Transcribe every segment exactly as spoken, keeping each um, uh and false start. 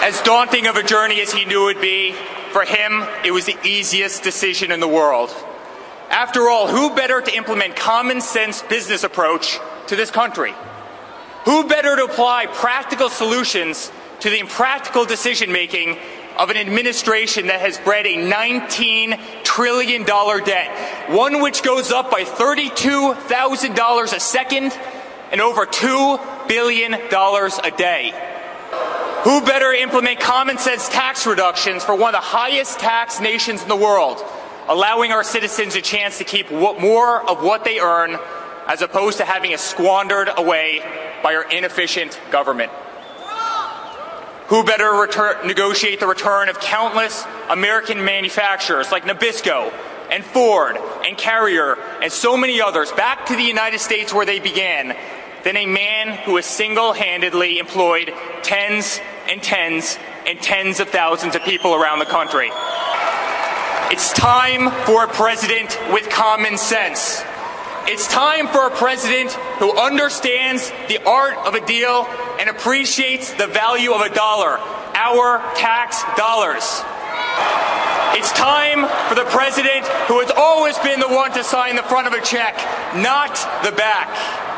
As daunting of a journey as he knew it would be, for him, it was the easiest decision in the world. After all, who better to implement common sense business approach to this country? Who better to apply practical solutions to the impractical decision-making of an administration that has bred a nineteen trillion dollar debt, one which goes up by thirty-two thousand dollars a second and over two billion dollars a day? Who better implement common sense tax reductions for one of the highest tax nations in the world, allowing our citizens a chance to keep more of what they earn as opposed to having it squandered away by our inefficient government? Who better return, negotiate the return of countless American manufacturers like Nabisco and Ford and Carrier and so many others back to the United States where they began than a man who has single-handedly employed tens and tens and tens of thousands of people around the country? It's time for a president with common sense. It's time for a president who understands the art of a deal and appreciates the value of a dollar, our tax dollars. It's time for the president who has always been the one to sign the front of a check, not the back.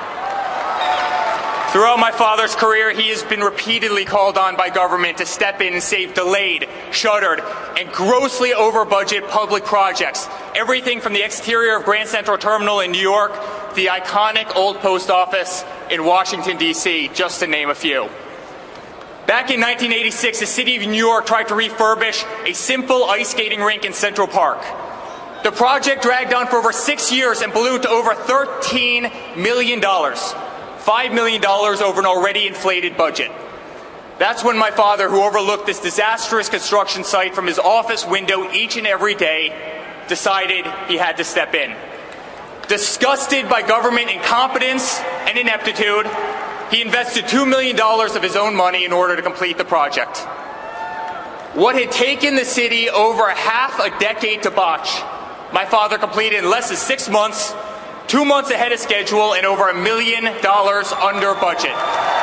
Throughout my father's career, he has been repeatedly called on by government to step in and save delayed, shuttered, and grossly over-budget public projects. Everything from the exterior of Grand Central Terminal in New York to the iconic old post office in Washington, D C, just to name a few. Back in nineteen eighty-six, the city of New York tried to refurbish a simple ice skating rink in Central Park. The project dragged on for over six years and ballooned to over thirteen million dollars. five million dollars over an already inflated budget. That's when my father, who overlooked this disastrous construction site from his office window each and every day, decided he had to step in. Disgusted by government incompetence and ineptitude, he invested two million dollars of his own money in order to complete the project. What had taken the city over half a decade to botch, my father completed in less than six months, two months ahead of schedule, and over a million dollars under budget.